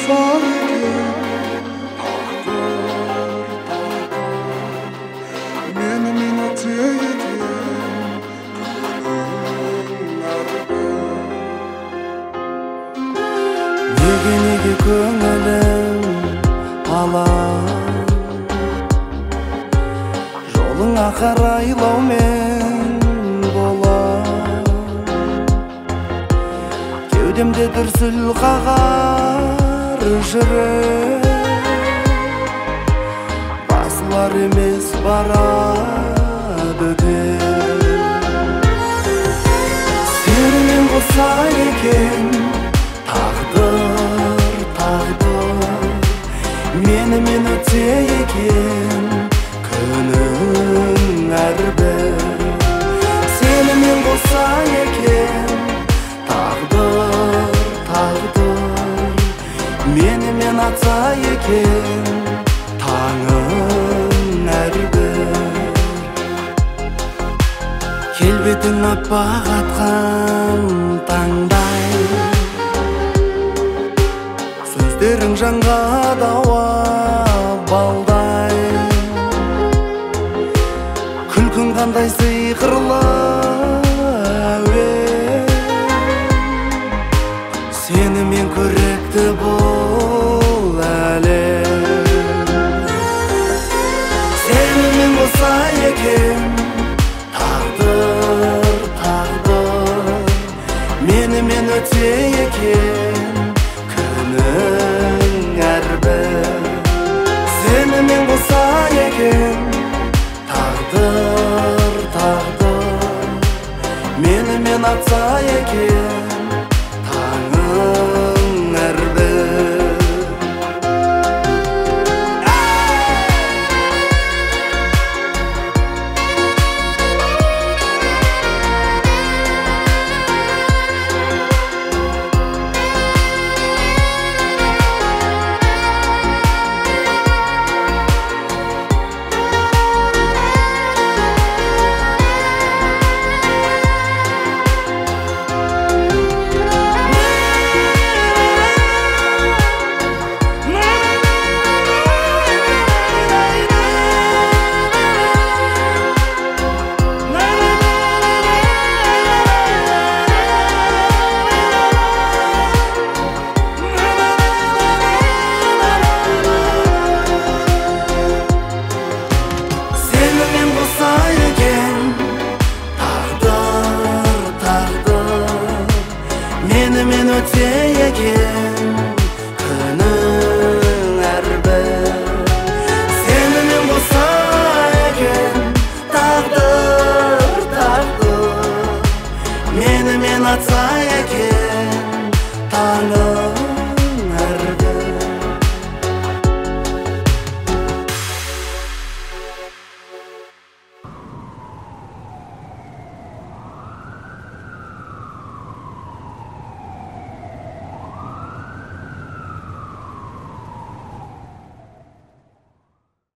болсаң екен, менімен өте екен, күнің әрбір. Неге көңілім алаң, жолыңа қарайлаумен болам. Кеудемде дүрсіл қағар жүрек, басылар емес барады деп. Сенімен болса екен тағдыр, менімен өте екен күнің әрбір. Сенімен болса екен тағдыр, менімен атса екен таңың әрбір. Келбетің аппақ атқан таңдай, сөздерің жанға дауа балдай, күлкің қандай сиқырлы әуен. Сенімен көрікті бұл әлем. Сенімен болса екен тағдыр, менімен өте екен күнің әрбір. Сенімен болса екен тағдыр, менімен атса екен